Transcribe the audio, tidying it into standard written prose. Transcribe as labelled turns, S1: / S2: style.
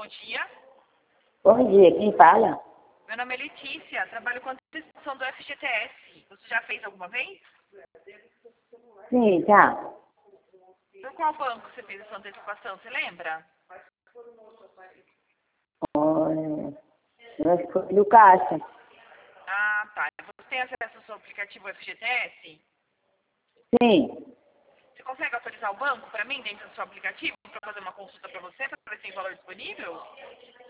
S1: dia.
S2: Bom dia, quem fala?
S1: Meu nome é Letícia, trabalho com antecipação do FGTS. Você já fez alguma vez?
S2: Sim, tá.
S1: Por qual banco você fez essa antecipação, você lembra?
S2: Olha, eu acho que foi do Caixa.
S1: Ah, tá. Você tem acesso ao seu aplicativo FGTS?
S2: Sim,
S1: Você consegue autorizar o banco para mim dentro do seu aplicativo para fazer uma consulta para você, para ver se tem valor disponível?